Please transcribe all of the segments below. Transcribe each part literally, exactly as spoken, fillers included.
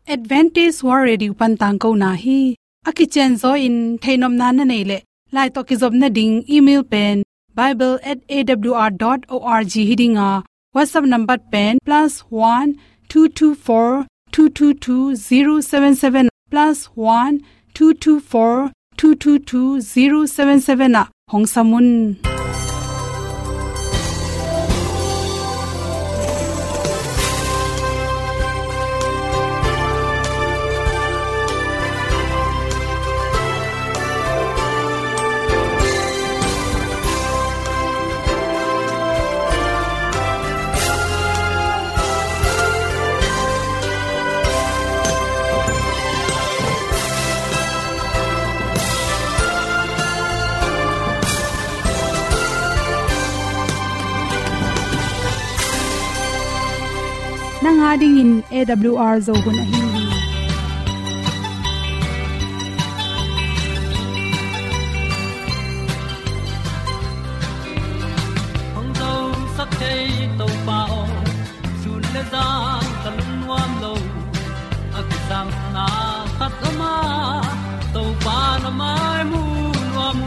Advantage World Radio pantang ko na hi akichen zo in thainom nan na nei le lai to ki job na ding email pen bible at a w r dot org hidinga WhatsApp number pen plus one two two four two two two zero seven seven plus one two two four two two two zero seven seven na hong samun nanga ding in A W R zo gun a hi hong zo sak chei to pa o sun le za kan nuam lo a ki sam na khat ma to pa na mai mu nuam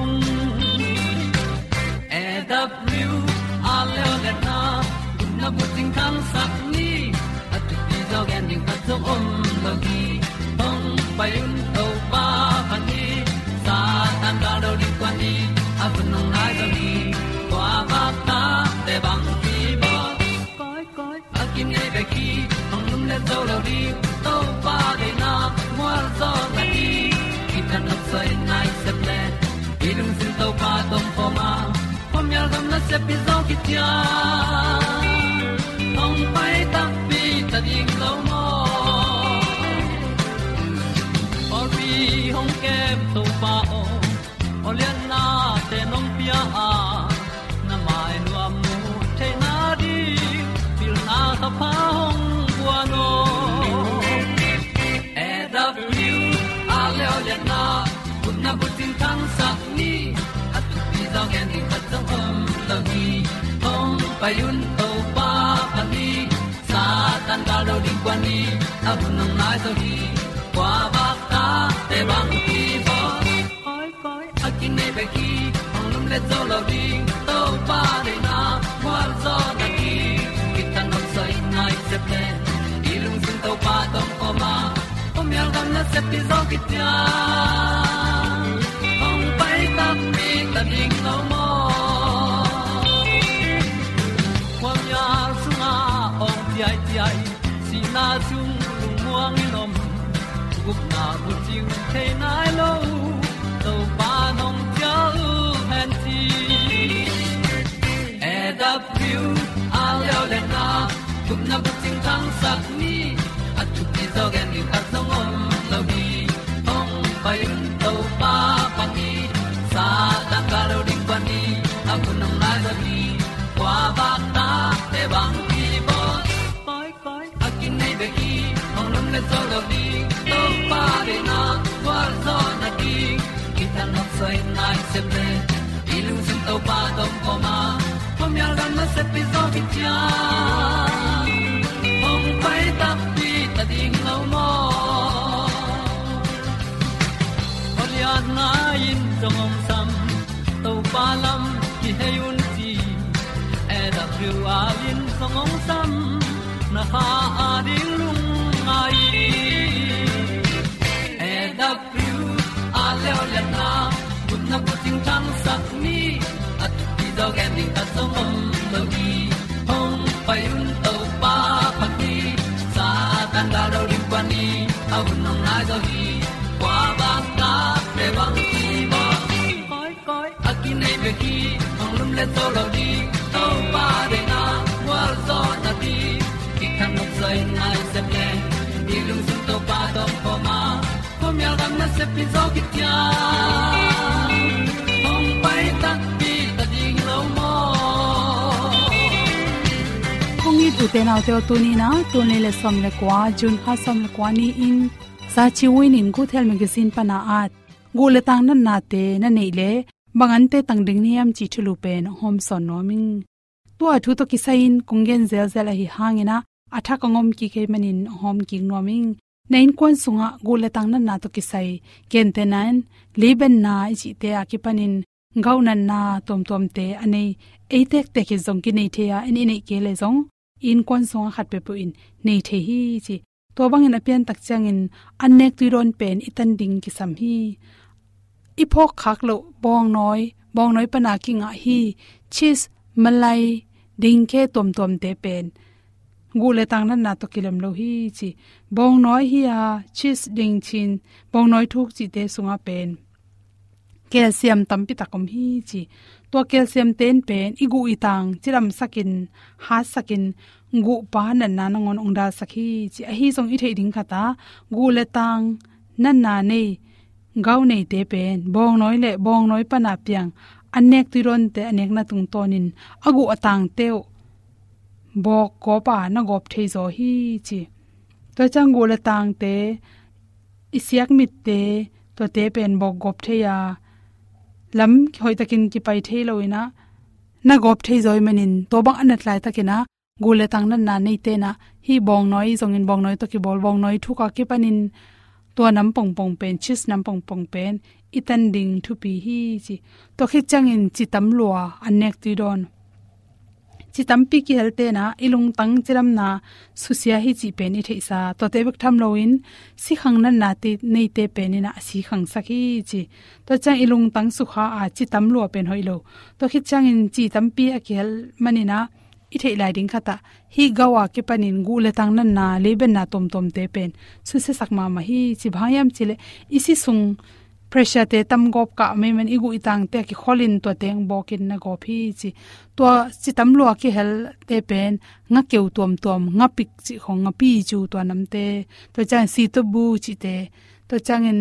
A W R le le na na bu ting kan sak ni dog ending at the om logi hong payun to pa pan ni sa tan da do di kwan ni a nong nai do ni kwa ba ta te bang ki bo koi koi a kim nei be ki hong lum le zo lo di to pa de na mo zo na ni ki tan nok sai nai se ple i lung sin to pa tom pa ma pom yal gam na se pi zo ki tia hong pai ta pi ta ding lo mo ori hong kem to pa o olian na te nong pia a na mai nu amu te na di pil na ta pa hong bua no E W a le olian na kun na bu tin kan sak ni at pi zo gen di khat zo om lo ni hong payun to pa pa ni tan ga lo ding kwan ni a bu nang mai so hi kwa ba ta te bang ki bo koi koi a kin nei be ki ong lum le zo lo ding to pa de na mo zo na ki ki tan nok sai nai se ple i lung sin to pa tom ko ma pom yal gam na se pi zo ki tia ong pai ta mi ta ding lo mo kwam ya sunga ong ti ai ti ai si na chung lung muang ni nom gup na bu ting the nai lo to pa nong pia u han ti E W a le le na gup na bu ting tang sak ni at tu ti zo gen ni khat song om lo di ong pai to pa pa ni sa ta ka lo ding pa ni a bu nong lai zo ni kwa ba ta te bang ki bo koi koi a kin nei be ki ong lum le zo lo di to pa de na kwa zo na ki ki ta nok sai nai se ple i lung sin to pa tom ko ma pom yal gam na se pi zo ki tia ong pai ta pi ta ding lo mo olian na in zong om sam to pa lam ki he un ti E W R in zong om sam na ha a ding lung ai E W R le le na kun na bu ting tang sak ni at ti dog ending ta zong om lo di hong pai un to pa pa ti sa tan da do ri pa ni au nong na zo hi kwa ba ta pe bang ti ba koi koi a kin nei be ki hong lum le to lo di to pa de na wa zo na ti ki kan nok sai nai se ple i lung sun to pa tom pa ma pom yal gam na se pi zo ki tia hong pai ta pi ta ding lo mo kong i tu te nau te tu ni na tu ne le som le kwa jun ha som le kwa ni in sa chi win in good health magazine pana at go le tang nan na te na nei le bangan te tang ding niam chi thulu pen hom son noming to athu to kisain kungen zel zel hi hangena atha kangom ki ke manin hom king noming nain kwan sunga gule tang nan na to kisai ken te nan leben na chi te a ki panin gaunan na tom tom te anei eitek te ki zong ki nei the ya ani nei ke le zong in kwan sunga khat pe pu in nei the hi chi to bang in apian tak chang in annek tu ron pen itan ding ki sam hi iphok khak lo bong noi bong noi pana ki nga hi cheese malai ding ke tom tom te pen gule tang nan na to kilem lo hi chi bong noi hi a cheese ding chin bong noi thuk chi te sunga pen calcium tampi takom hi chi to calcium ten pen igu itang chiram sakin ha sakin gu pa nan na ngon ongda sakhi chi a hi song i thei ding khata gule tang nan na nei gau nei te pen bong noi le bong noi pana piang anek tiron te anek na tung tonin agu atang teu bok ko pa na gop thei zo hi chi to chang gule tang te isiak mit te to te pen bok gop theya lam hoi takin ki pai thei loina na gop thei zoi manin to bang anat lai takina gule tang nan na nei te na hi bong noi zongin bong noi to ki bol bong noi thu ka ki panin to nam pong pong pen chis nam pong pong pen itan ding thu pi hi chi to khi changin chi tam lua anek ti don chi tampi ki helte na ilung tang chiram na susia hi chi pen i theisa to te bek tham loin si khang nan na ti nei te pen ina si khang sakhi chi to chang ilung tang su kha a chi tam lo pen hoilo to khi chang in chi tampi a khel manina i thei lai ding khata hi gawa ke panin gu le tang nan na leben na tom tom te pen su se sakma ma hi chi bhayam chile isi sung pressure te tam gop ka me man igu itang te ki kholin to teng bokin na go phi chi to chi tam lo ki hel te pen nga keu tom tom nga pik chi khong nga pi chu to nam te to chang si to bu chi te to chang in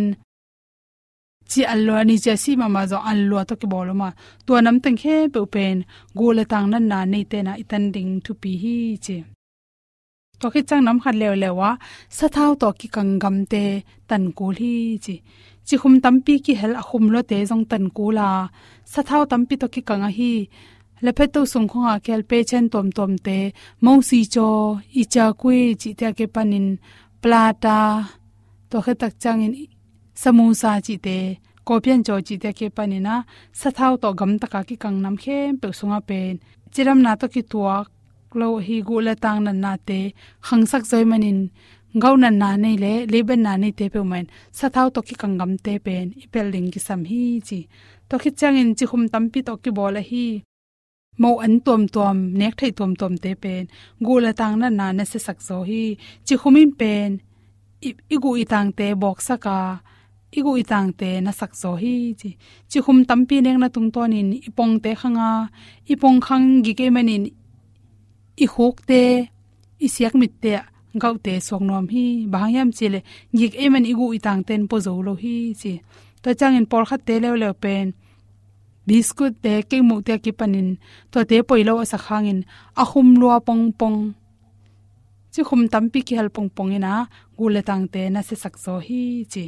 chi allo ni je si mama zo allo to ki bolo ma to nam teng khe pe pen go le tang nan na nei te na itan ding thu pi hi chi to ki chang nam khat lew lewa sa thau to ki kangam te tan ko hi chi chi khum tampi ki hel a khum lo te jong tan kula sa thau tampi to ki kanga hi le phe to sung khonga kel pe chen tom tom te mo si cho i cha kwe chi ta ke panin plata to khe tak chang in samosa chi te ko pian cho chi te ke panina sa thau to gam ta ka ki kang nam khem pe sunga pen chiram na to ki tuak lo hi gu la tang nan na te khang sak zoi manin gaunan na nei le leben na nei te pe man sa thau to ki kangam te pen ipel ding ki sam hi chi to khi chang in chi khum tampi to ki bola hi mo an tom tom nek thei tom tom te pen gula tang na na na se sak zo hi chi khumin pen igu itang te box saka igu itang te na sak zo hi chi chi khum tampi nek na tung tonin ipong te khanga ipong khang gi ke manin i khok te isiak mit te gaute songnom hi bangyam chile gik eman igu itang ten po zo lo hi chi to changin por khat te lew lew pen biscuit te ke mu te ki panin to te poilo asa khangin ahum lo pong pong chi khum tampi ki hal pong pong ina gule tang te na se sakso hi chi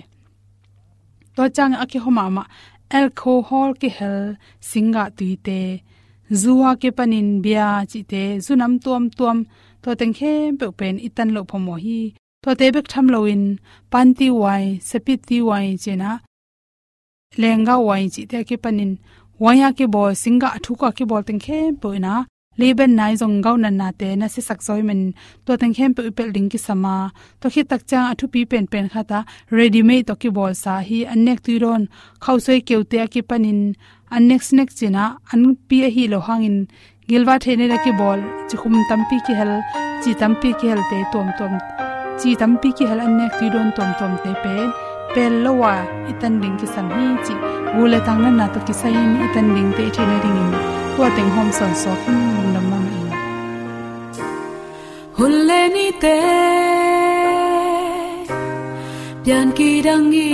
to chang a ki homa ma alcohol ki hel singa tuite zuwa ke panin bia chi te zunam tuam tuam to teng khem pe pen itan lo phomo hi to te bek tham lo in panti wai sepiti wai chena lenga wai chi te ke panin waya ke bo singa thuka ke bol teng khem pe na leben nai jong gau nan na te na se sak soi men to teng khem pe pel ding ki sama to khi tak cha athu pi pen pen khata ready made to ki bol sa hi anek tuiron khausoi keute ki panin anek snack china an pi hi lo hangin gilwa thene ra ki bol chi khum tampi ki hel chi tampi ki hel te tom tom chi tampi ki hel anek tuiron tom tom te pen pel lowa itan ding ki sam hi chi gule tang na na to ki sai ni itan ding te thene ring in to teng hom son so khim lung nam mam in hulle ni te pian ki dangi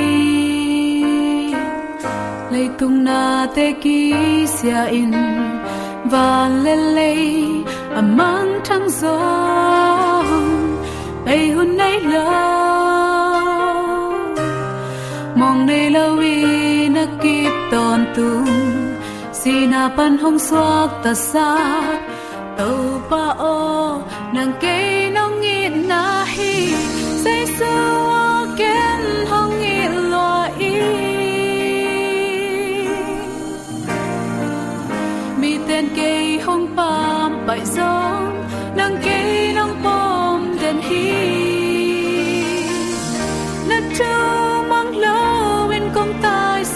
lei tung na te ki sia in van le le among thang zo bay hun nei lo mong nei lo wi na kip ton tung sina pan hong swak ta sa to pa o nang ke nong in na hi say so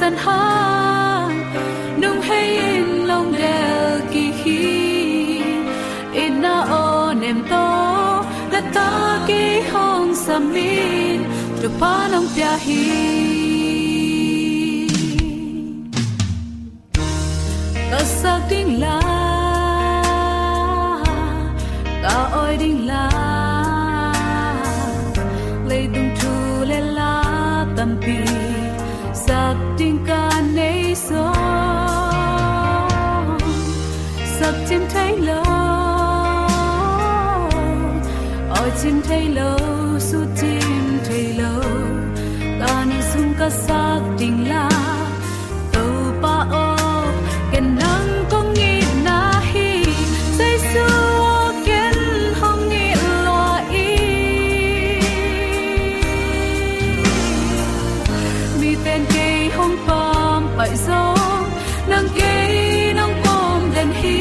san ha nung hay in long del ki hi in na o nem to la ta ki hong samin tu pa nong pia hi ta sa ding la ta oi ding la lei dung thu le la tam pi sak ding ka nei so sak chim thai lo oi chim thai lo su chim thai lo ta ni sung ka sak ding la to pa o ken nang kong ni na hi sai su ken hong ni lo i mi ten ke hong pam pai zo nang ke nang pom den hi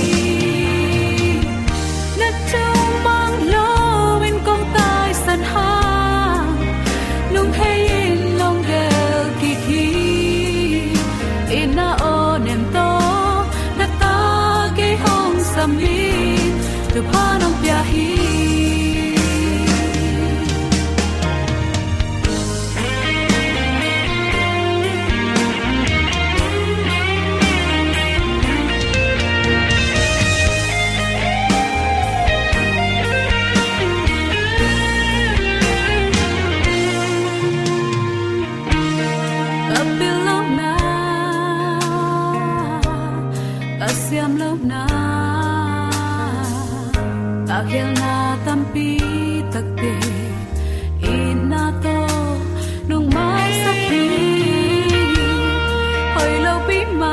na chung mang lo in kong tai san ha nung hay in long del ki ki in na o nem to na ta ke hong sam hi tu pa nong pia hi Akhil na tampi takte ina to nung mai sakhi hoi lo pi ma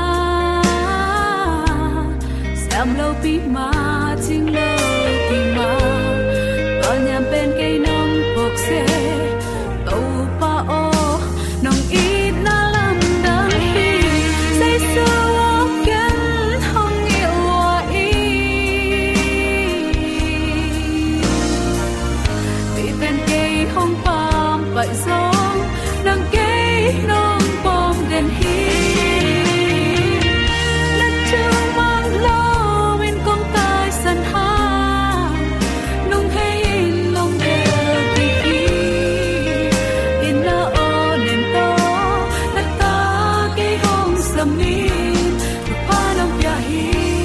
sam lo pi ma ching lo pi ma ko nyam pen kai nong pok se to pa o nong it na lam dang hi sai so vậy giống nang kê nong bom đèn hi lát chung mang lo bên con tai san ha nung hay in long del ki hi in na o nem to lát ta kê hong sam ni pa nong pia hi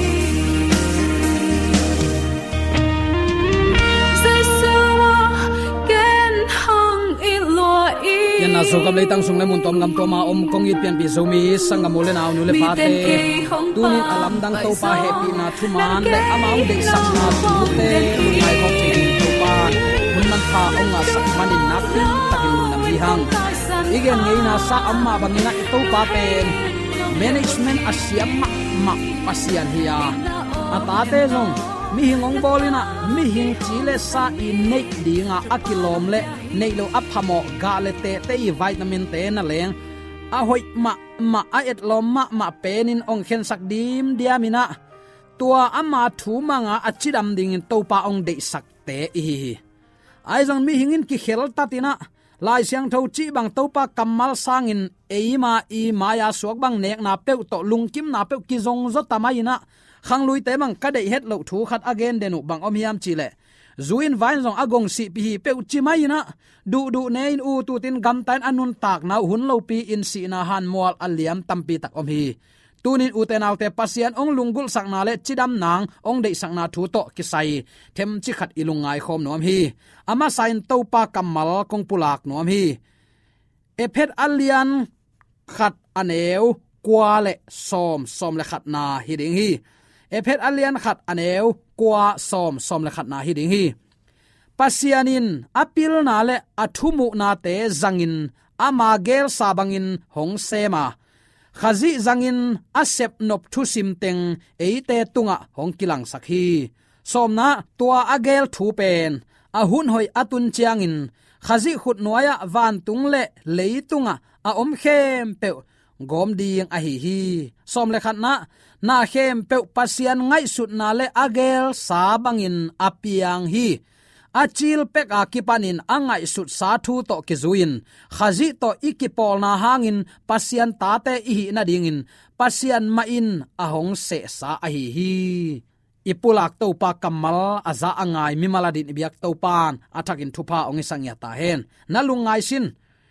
na zo gam le tang sung le mun tom gam to ma om kong it pian bi zo mi sangam ole naw nu le pa te tu ni alam dang to pa happy na thu man le amau de sak na tu te mai ko te to pa mun man pha ong a sak manin na pin takin mun nam hi hang igen ngei na sa amma bangina to pa pen management asiam ma ma pasian hiya ata te zong mi hingong bolina mi hing chile sa i nei dinga akilom le nei lo aphamo ga le te te i vitamin te na leng a hoi ma ma a et lom ma ma penin ong khen sak dim diamina tua ama thu manga achidam ding in topa ong de sak te hi ai jong mi hingin ki khel tatina lai siang tho chi bang topa kamal sangin eima i maya suak bang nek na pe to lungkim na pe ki zong zo tamaina khang lui te mang ka dei het lo thu khat again denu bang om hiam chile zuin vain zong agong si pi pe chi mai na du du nein u tu tin gam tan anun tak na hun lo pi in si na han mol aliam tampi tak om hi tunin utenaw te pasian ong lungul sakna le chidam nang ong dei sakna thu to kisai them chi khat ilungai khom nom hi ama sain topa kamal kong pulak nom hi ephet alian khat aneu kwa le som som le khat na hi ding hi ephet alian khat aneu kwa som som le khat na hi ding hi pasianin apil na le athumu na te zangin ama gel sabangin hong sema khazi zangin asep nop thu sim teng eite tunga hong kilang sakhi somna tua agel thu pen a hun hoi atun chiangin khazi khut noya van tung le leitunga a om khem pe gom ding a hi hi som le khat na na khem pe pasian ngai sut na le agel sa bangin apiang hi achil pek akipanin angai sut sa thu to kizuin khazi to ikipol na hangin pasian tate i na dingin pasian ma in ahong se sa a hi hi ipulak to pa kamal aza angai mi maladin biak to pan athakin thupa ong isangya ta hen nalungai sin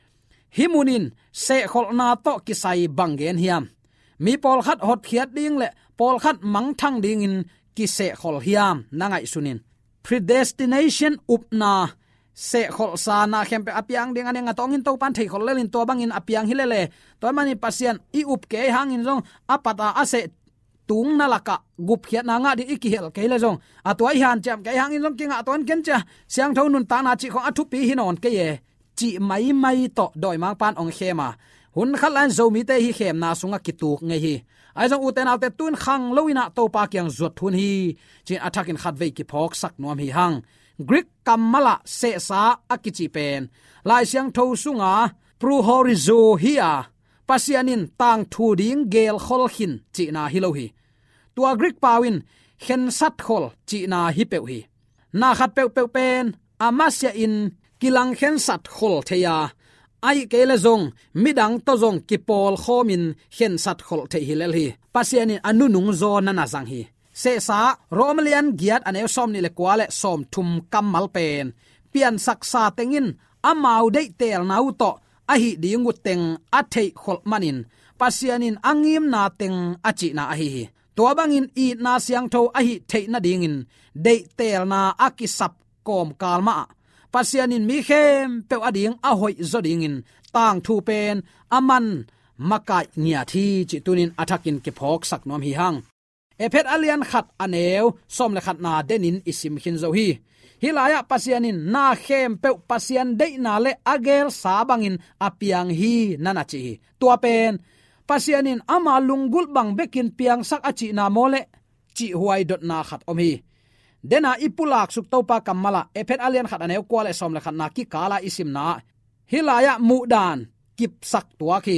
himunin se kholna to kisai bangen hiam mi pol khat hot khiat ding le pol khat mang thang ding in ki se khol hiam nangai sunin predestination upna se khol sa na khem pe apiang ding ane nga tongin to pan thei khol lelin to bangin apiang hilele to mani pasian i up ke hangin jong apata ase tung na laka gup khiat na nga di ikihel ke le jong atwa hian cham ke hangin jong kinga ton ken cha siang thon nun ta na chi khong athu pi hinon ke ye chi mai mai to doi mang pan ong khema hun khalan zo mi te hi khem na sunga kituk nge hi ai jong uten alte tun khang loina to pa kyang zot thun hi chin athakin khat ve ki phok sak nom hi hang Greek kamala se sa akichi pen lai siang tho sunga pru horizo hiya pasianin tang thu ding gel khol khin chi na hi lo hi tua Greek pawin khen sat khol chi na hi pe hi na khat pe pe pen amasya in kilang khen sat khol theya ai kele zong midang to zong kipol khomin khen sat khol the hi lel hi pasianin anu nung zo na na jang hi se sa romalian giat ane som ni le kwale som thum kamal pen pian saksa tengin amau dei tel nau to a hi ding uteng a thei khol manin pasianin angim na teng achi na a hi to bangin i na siang tho a hi thei na dingin dei tel na akisap kom kalma pasianin mi khem pe ading a hoi zodingin tang thu pen aman makai nia thi chi tunin athakin ke phok sak nom hi hang ephet alian khat aneu som le khat na denin isim khin zo hi hilaya pasianin na khem pe pasian de na le agel sabangin apiang hi nana chi tua pen pasianin ama lungul bang bekin piang sak achi na mole chi huai dot na khat om hi dena ipulak suk topa kamala ephet alian khat aneu kwale som le khat na ki kala isim na hilaya mudan kip sak tua ki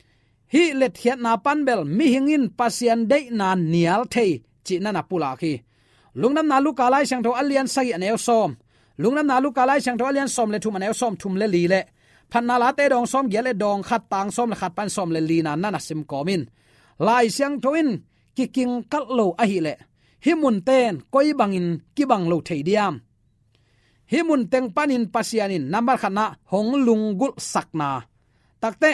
hi let hiat na panbel mi hingin pasian de na nial thei chi na na pula ki lungnam na lu kalai sang tho alian sai aneu som lungnam na lu kalai sang tho alian som le thum aneu som thum le li le phan na la te dong som gele dong khat tang som le khat pan som le li na na na sim komin lai sang thoin kiking kal lo a hi le himun ten koi bangin ki bang lo thei diam himun teng panin pasianin number khana hong lungul sakna takte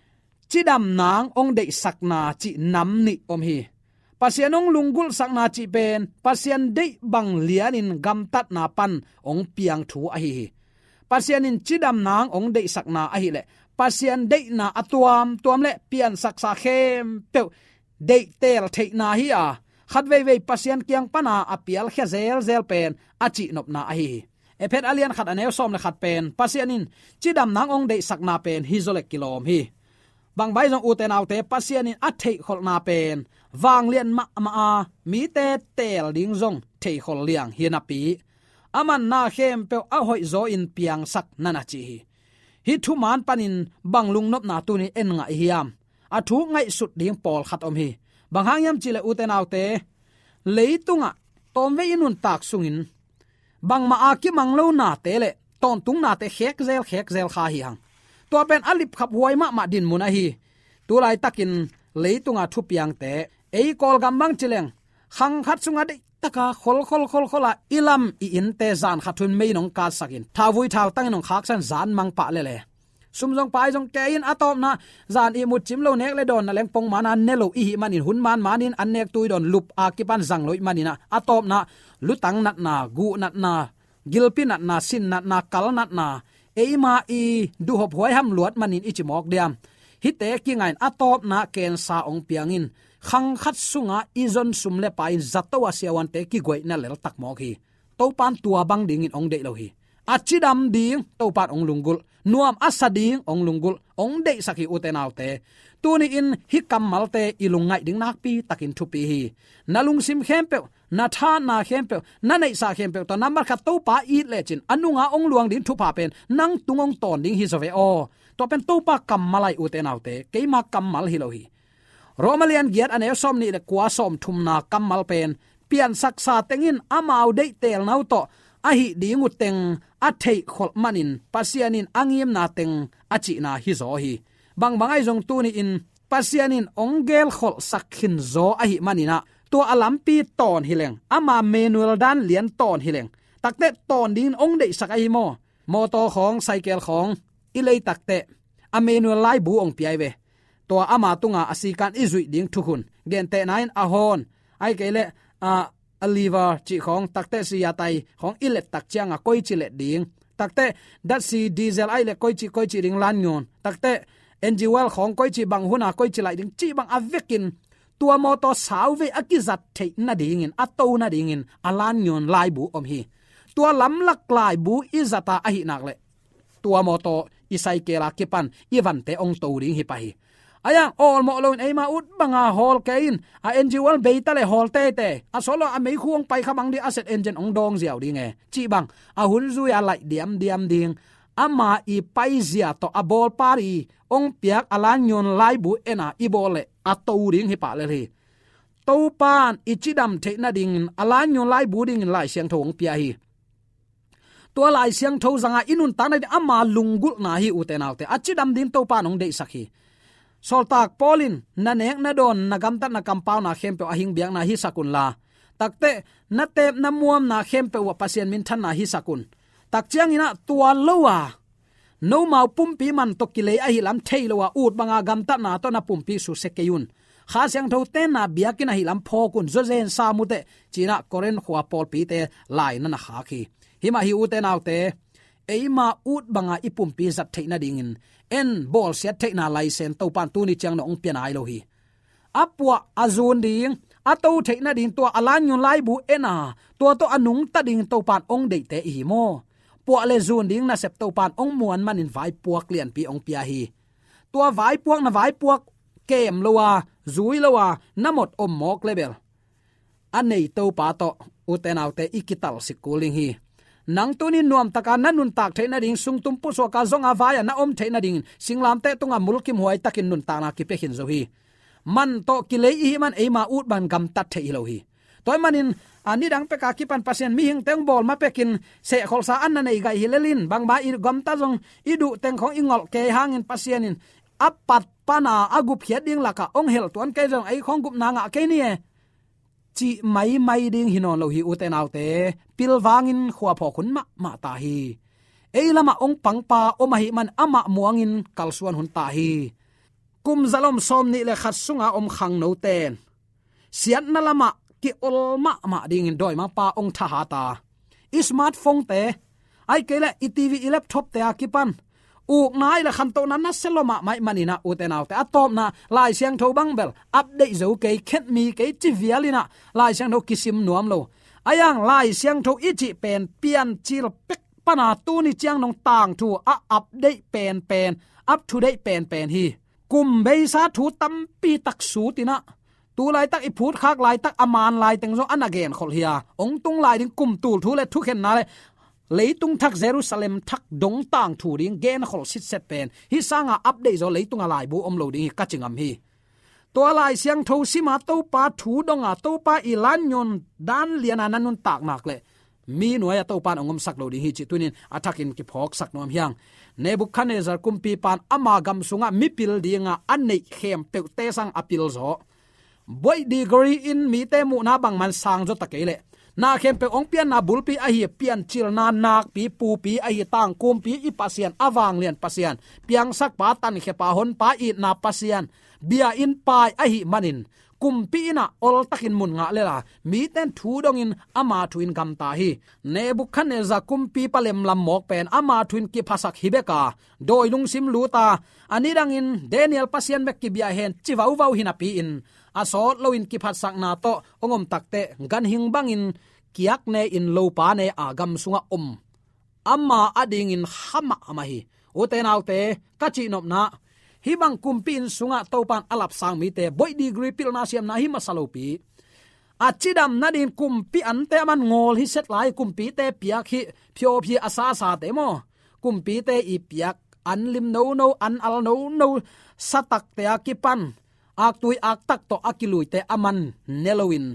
chidam nang ong de sakna chi nam ni om hi pasianong lungul sakna chi pen pasian de bang lianin gam tat na pan ong piang thu a hi pasianin chidam nang ong de sakna a hi le pasian de na atuam tuam le pian saksa khem pe de tel thei na hi a khat ve ve pasian kyang pana apial khe zel zel pen achi nop na a hi ephet alian khat anew som le khat pen pasianin chidam nang ong de sakna pen hi zolek kilom hi bang bai jong uten autte pasianin a thei khol na pen wang lian ma ma a mi te tel ding jong thei khol liang hian api aman na khem pe a hoi zo in piang sak nana chi hi thu man panin banglung nop na tu ni en nga hiam a thu ngai sut ding pol khat om hi bang hangyam chile uten autte leitunga tom ve inun tak sungin bang ma a ki manglo na te le ton tung na te khek zel khek zel kha hi hang to pen alip khap huai ma ma din muna hi tu lai takin leitunga thu piang te ei kol gambang chileng khang khat sunga de taka khol khol khol khola ilam i in te zan khathun mei nong ka sakin thawui thaw tang nong khak san zan mang pa le le sum jong pai jong ke in atom na zan i mut chim lo nek le don na leng pong man an ne lo i hi manin hun man manin an nek tui don lup a ki pan zang loi manina atom na lutang nat na gu nat na gilpin nat na sin nat na kal nat na eima i du hop hoi ham luat manin ichimok diam hite ki ngain atop na ken sa ong piangin khang khat sunga izon sumle pain zatawa siawan te ki goi na lel tak mok hi to pan tua bang ding in ong de lo hi achidam ding to pan ong lungul nuam asading ong lungul ong de saki utenaute tuni in hi kamal te ilungai ding nak pi takin thu pi hi nalung sim khempe na tha na khempe na nei sa khempe to number khat to pa i lechin anunga ong luang din thu pa pen nang tungong ton ding hi zove o to pen to pa kamalai utenaute keima kamal hi lo hi romalian giat ane som ni le kwa som thum na kamal pen pian saksa tengin amau de tel nau to a hi dingu teng a thei khol manin pasianin angim na teng achi na hi zo hi bang bangai jong tu ni in pasianin ongel khol sakhin zo a hi manina to alampi ton hileng ama manual dan lian ton hileng takte ton din ong dei sakai mo moto khong cycle khong ilei takte a manual lai bu ong piai ve to ama tunga asikan izui ding thukun gen te nine a hon ai kele a aliva chi khong takte si ya tai khong ilet tak changa koi chi le ding takte dat si diesel ai le koi chi koi chi ding lan nyon takte enjiwal khong koi chi bang huna koi chi lai ding chi bang avekin tua moto sauve akizat thei na ding in ato na ding in alan nyon lai bu om hi tua lam lak lai bu izata a hi nak le tua moto isai kela kipan ivan te ong to ding hi pa hi ayang all mo lon ei ma ut banga hol kein a enjiwal beita le hol te te a solo a mei khuang pai khamang di asset engine ong dong ziaw ding e chi bang a hun zu ya lai diam diam ding ama i pai zia to a bol pari ong piak alan nyon lai bu ena i bole a to ding hi pa le hi to pan ichidam the na ding alan nyon lai bu ding lai siang thong pia hi tua lai siang tho zanga inun ta na ama lungul na hi utenaute achidam din to pan ong dei sakhi soltak polin na nek na don na gamta na compound na khempe ahing biang na hi sakun la takte na tep na muam na khempe wa pasien min than na hi sakun tak chiang ina tua lowa no mau pumpi man to kile a hi lam theilowa ut banga gamta na to na pumpi su sekeyun kha siang tho ten na biakin a hi lam phokun zo zen samute china koren khwa pol pi te lai na na kha khi hima hi uten autte eima ut banga ipumpi zat theina dingin en bol set theina license to pan tu ni chang no ong pian ai lo hi apwa azun ding ato theina ding to alan yun lai bu ena to to anung ta ding to pan ong dei te hi mo po le zun ding na sep to pan ong muan manin vai puak lian pi ong pia hi to vai puak na vai puak kem lowa zui lowa namot om mok level anei to pa to uten autte ikital sikuling hi nang tunin nuam taka nanun tak theina ding sungtum pu so ka zonga vaya na om theina ding singlam te tunga mulkim huai takin nun ta na ki pe hin zo hi man to kilei hi man eima ut ban gam tat thei lo hi toy manin ani dang pe ka ki pan pasien mi hing teng bol ma pekin se khol sa an na nei gai hilelin bang ba i gam ta jong i du teng khong ingol ke hangin pasienin apat pana agup hiat ding laka ong hel ton ke jong ai khong gup na nga ke ni e chi mai mai ding hinon lo hi uten autte pilwangin khwa pho khun ma ma ta hi eilama ong pangpa omahi man ama muangin kalsuan hun ta hi kum zalom som ni le khat sunga om khang no ten siat na lama ki ol ma ma ding in doi ma pa ong tha ha ta smartphone te ai kele i tv i laptop te akipan uk nai la khan to na na seloma mai manina uten autte atop na lai siang tho bang bel update zo ke khet mi ke chi vialina lai siang tho kisim nuam lo ayang lai siang tho ichi pen pian chil pek pana tu ni chiang nong tang thu a update pen pen up to date pen pen hi kum be sa thu tam pi tak su tina tu lai tak i phut khak lai tak aman lai teng zo an again khol hia ong tung lai ding kum tul thu le thu khen na le leitung thak Jerusalem thak dong tang thu ding gen khol sit set pen hi sanga update zo leitung alai bu om lo ding ka chingam hi to lai siang tho sima to pa thu donga to pa ilan nyon dan liana nanun tak nak le mi noya to pan ongom sak lo ding hi chi tunin attackin ki phok sak nom hyang Nebuchadnezzar kumpi pan ama gam sunga mipil dinga annei khem pe te sang apil zo boy degree in mi te mu na bang man sang zo takele na khem pe ong pian na bulpi a hi pian chil na nak pi pu pi a hi tang kum pi i pasian awang lian pasian piang sak pa tan khe pa hon pa i na pasian bia in pai a hi manin kum pi na ol takin mun nga lela mi ten thu dong in ama thuin gam ta hi Nebuchadnezzar kum pi palem lam mok pen ama thuin ki phasak hibeka doi lung sim luta ani dang in Daniel pasian mek ki bia hen chiwau wau hina pi in asot loin ki phat sak na to ongom takte gan hing bangin kiak ne in lo pa ne agam sunga om amma ading in hama ama hi uten autte kachi nop na hi bang kumpin sunga topan alap sang mi te boy degree pil na siam na hi masalopi achidam nadin kumpi ante man ngol hi set lai kumpi te piak hi phyo phi asa sa te mo kumpi te i piak an lim no no an al no no satak te akipan ak tui ak tak to akilui te aman nelowin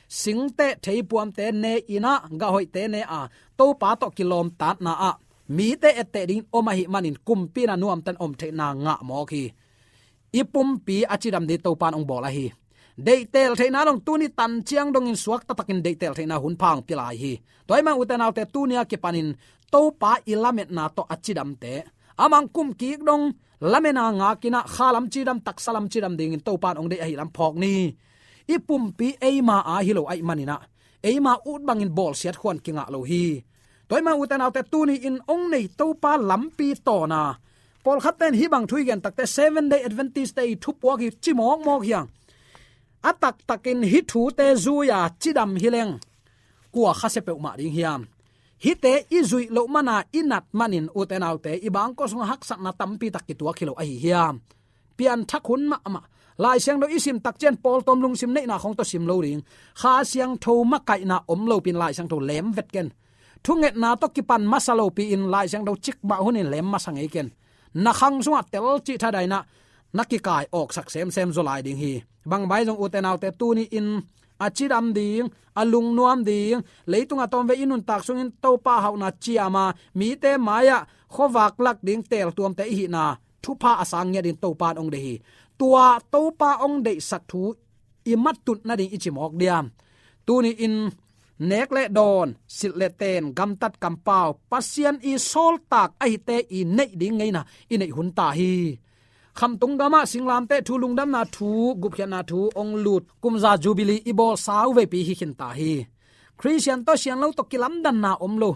singte theipuam te ne ina ga hoi te ne a to pa to kilom tat na a mi te ette ding omahi manin kumpi na nuam tan om the na nga mo khi ipum pi achidam de to pan ong bola hi deitel theina long tuni tan chiang dong in suak ta takin deitel theina hun phang pilai hi toy mang utenaw te tunia ke panin to pa ilamet na to achidam te amang kum ki dong lamena nga kina khalam chidam tak salam chidam ding in to pan ong de hi lam phok ni ipum pi eima a hilo ai manina eima ut bangin bol siat khon kinga lo hi toy mang utenaw te tuni in ong nei to pa lampi to na pol khaten hi bang thui gen takte seven day adventist day thu po gi chimok mok hiang atak takin hi thu te zuya chidam hileng kwa khase pe ma ding hiam hi te izui lo mana inat manin utenaw te ibang ko sung hak sak na tampi takki tua khilo ai hiam pian thakun ma ma lai siang do isim tak chen pol tom lung sim nei na khong to sim lo ring kha siang tho ma kai na om lo pin lai siang tho lem vet ken thunget na to ki pan masalo pi in lai siang do chik ba hunin lem ma sang ei ken na khang sunga tel chi thadai na nakikai ok sak sem sem zo lai ding hi bang bai jong utenaw te tu ni in achidam ding alung nuam ding leitunga tom ve inun tak sung in to pa hauna chiama mi te maya khowak lak ding tel tuam te hi na thupa asang nya din to pan ong de hi tua to pa ong de sak thu i mat tut na ding ichimok diam tu ni in nek le don sil le ten gam tat kam pau pasian i sol tak ai te i nei ding ngei na i nei hun ta hi kham tung dama singlam te thu lung dam na thu gup khian na thu ong lut kumza jubilee ibol saw ve pi hi khin ta hi christian to sian lo to kilam dan na om lo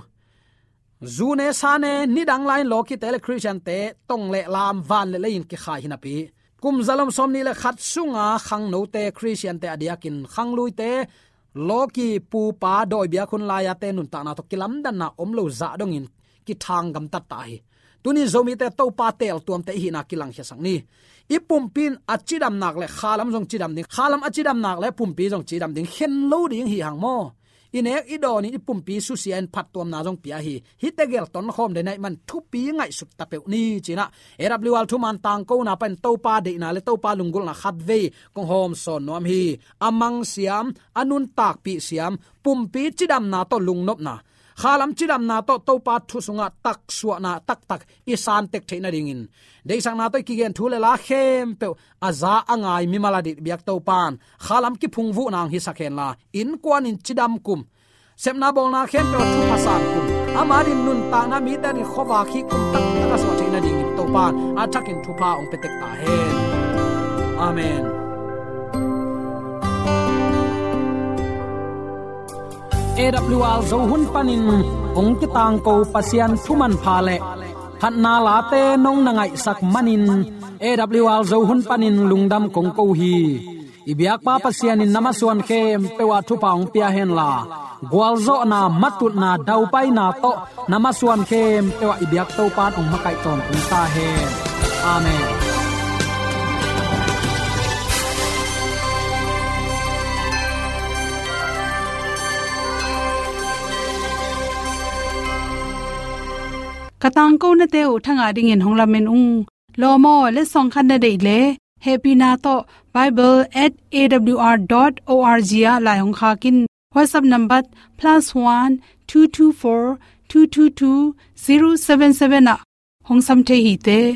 zune sane nidang line lo ki tele christian te tong le lam van le lein ki khai hina pi kum zalom som ni le khat sunga khang no te christian te adiakin khang lui te loki pu pa doi bia khun la ya te nun ta na to kilam dan na om lo za dong in ki thang gam tat ta hi tuni zomi te to pa tel tuam te hi na kilang hya sang ni ipum pin achidam nak le khalam jong chidam ding khalam achidam nak le pumpi jong chidam ding hen lo ding hi hang mo inek idoni ipum pi su sian phat tuam na jong pia hi hitegel ton khom de nai man thu pi ngai suk ta pe ni china awl thu man tang ko na pen to pa de na le to pa lungul na khat ve kong hom son nom hi amang siam anun tak pi siam pumpi chidam na to lungnop na khalam chidam na to to pa thu sunga tak suana tak tak isan tek theina ringin dei sang na to ki gen thu le la khem pe aza angai mi maladi biak to pan khalam ki phungwu nang hi sakhen la in kwan in chidam kum semna bol na khem pe thu pasan kum amarin nun ta na mi ta ni khowa khi kum tak ka so theina ringin to pan athakin thu pa ong petek ta hen amen A W R zo hun panin ong ki tang ko pasian thuman pha le khat na la te nong na ngai sak manin A W R zo hun panin lungdam kong ko hi ibyak pa pasian in namaswan khem pewa thu paung pia hen la gwalzo na matut na dau pai na to namaswan khem pewa ibyak to pan ong makai ton tung ta hen amen katang ko na te u thanga ding in honglamen ung lomo le song khan na dei le happy na to bible at a w r dot org ya la hong kha kin whatsapp number plus one two two four two two two zero seven seven a hong sam the hi te